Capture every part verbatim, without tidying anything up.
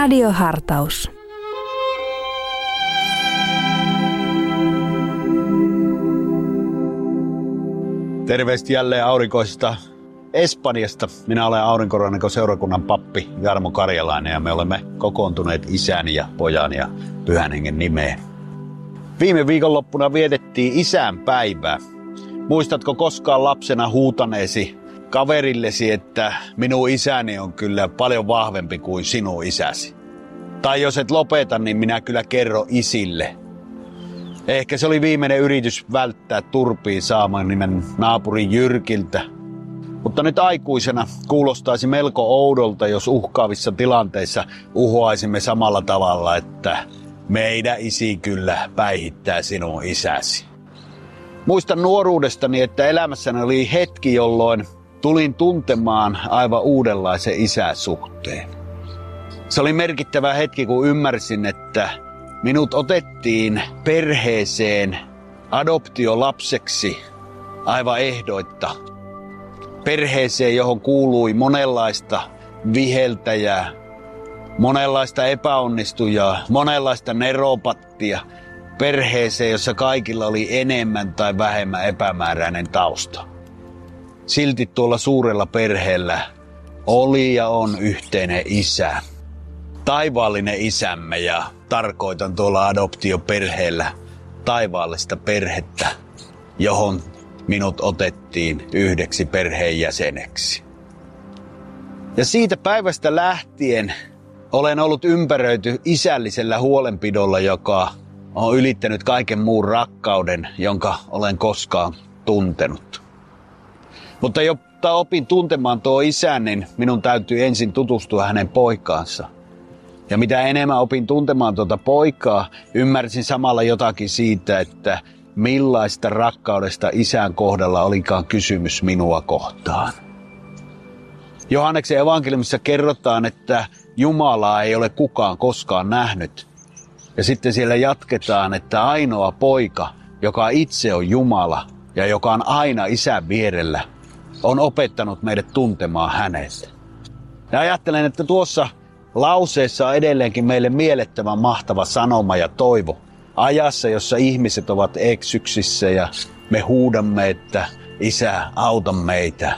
Radiohartaus. Terveesti jälleen aurinkoisesta Espanjasta. Minä olen Aurinkorannikon seurakunnan pappi Jarmo Karjalainen ja me olemme kokoontuneet Isän ja Pojan ja Pyhän Hengen nimeen. Viime viikonloppuna vietettiin isänpäivää. Muistatko koskaan lapsena huutaneesi kaverillesi, että minun isäni on kyllä paljon vahvempi kuin sinun isäsi? Tai jos et lopeta, niin minä kyllä kerron isille. Ehkä se oli viimeinen yritys välttää turpiin saamaan nimen naapurin Jyrkiltä. Mutta nyt aikuisena kuulostaisi melko oudolta, jos uhkaavissa tilanteissa uhoaisimme samalla tavalla, että meidän isi kyllä päihittää sinun isäsi. Muistan nuoruudestani, että elämässäni oli hetki, jolloin tulin tuntemaan aivan uudenlaisen isäsuhteen. Se oli merkittävä hetki, kun ymmärsin, että minut otettiin perheeseen adoptiolapseksi aivan ehdoitta. Perheeseen, johon kuului monenlaista viheltäjää, monenlaista epäonnistujaa, monenlaista neropattia. Perheeseen, jossa kaikilla oli enemmän tai vähemmän epämääräinen tausta. Silti tuolla suurella perheellä oli ja on yhteinen isä. Taivaallinen isämme, ja tarkoitan tuolla adoptioperheellä taivaallista perhettä, johon minut otettiin yhdeksi perheenjäseneksi. Ja siitä päivästä lähtien olen ollut ympäröity isällisellä huolenpidolla, joka on ylittänyt kaiken muun rakkauden, jonka olen koskaan tuntenut. Mutta jotta opin tuntemaan tuo isän, niin minun täytyy ensin tutustua hänen poikaansa. Ja mitä enemmän opin tuntemaan tuota poikaa, ymmärsin samalla jotakin siitä, että millaista rakkaudesta isän kohdalla olikaan kysymys minua kohtaan. Johanneksen evankeliumissa kerrotaan, että Jumalaa ei ole kukaan koskaan nähnyt. Ja sitten siellä jatketaan, että ainoa poika, joka itse on Jumala ja joka on aina isän vierellä, on opettanut meidät tuntemaan hänet. Ja ajattelen, että tuossa lauseessa on edelleenkin meille mielettömän mahtava sanoma ja toivo. Ajassa, jossa ihmiset ovat eksyksissä ja me huudamme, että Isä, auta meitä.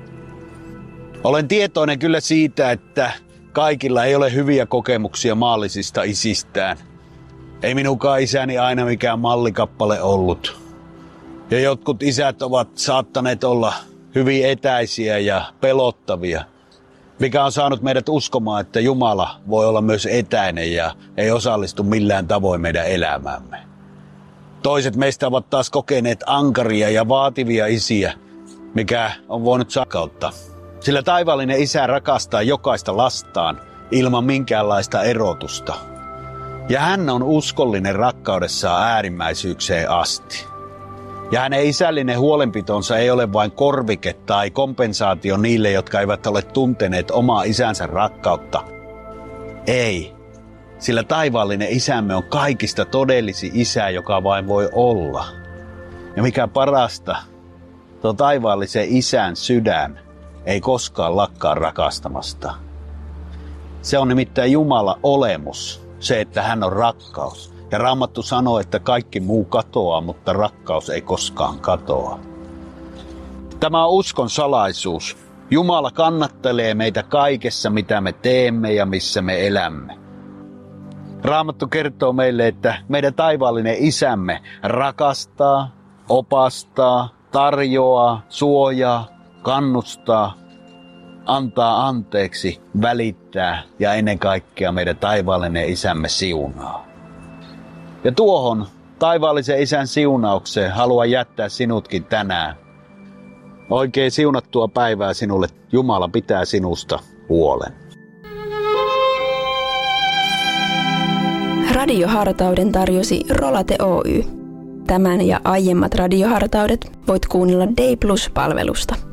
Olen tietoinen kyllä siitä, että kaikilla ei ole hyviä kokemuksia maallisista isistään. Ei minunkaan isäni aina mikään mallikappale ollut. Ja jotkut isät ovat saattaneet olla hyvin etäisiä ja pelottavia, mikä on saanut meidät uskomaan, että Jumala voi olla myös etäinen ja ei osallistu millään tavoin meidän elämäämme. Toiset meistä ovat taas kokeneet ankaria ja vaativia isiä, mikä on voinut sakkauttaa. Sillä taivaallinen isä rakastaa jokaista lastaan ilman minkäänlaista erotusta. Ja hän on uskollinen rakkaudessaan äärimmäisyykseen asti. Ja hänen isällinen huolenpitonsa ei ole vain korvike tai kompensaatio niille, jotka eivät ole tunteneet omaa isänsä rakkautta. Ei, sillä taivaallinen isämme on kaikista todellisin isä, joka vain voi olla. Ja mikä parasta, tuo taivaallisen isän sydän ei koskaan lakkaa rakastamasta. Se on nimittäin Jumala olemus, se että hän on rakkaus. Ja Raamattu sanoo, että kaikki muu katoaa, mutta rakkaus ei koskaan katoa. Tämä on uskon salaisuus. Jumala kannattelee meitä kaikessa, mitä me teemme ja missä me elämme. Raamattu kertoo meille, että meidän taivaallinen isämme rakastaa, opastaa, tarjoaa, suojaa, kannustaa, antaa anteeksi, välittää ja ennen kaikkea meidän taivaallinen isämme siunaa. Ja tuohon taivaallisen isän siunaukseen haluan jättää sinutkin tänään. Oikein siunattua päivää sinulle. Jumala pitää sinusta huolen. Radiohartauden tarjosi Rolate Oy. Tämän ja aiemmat radiohartaudet voit kuunnella Day Plus-palvelusta.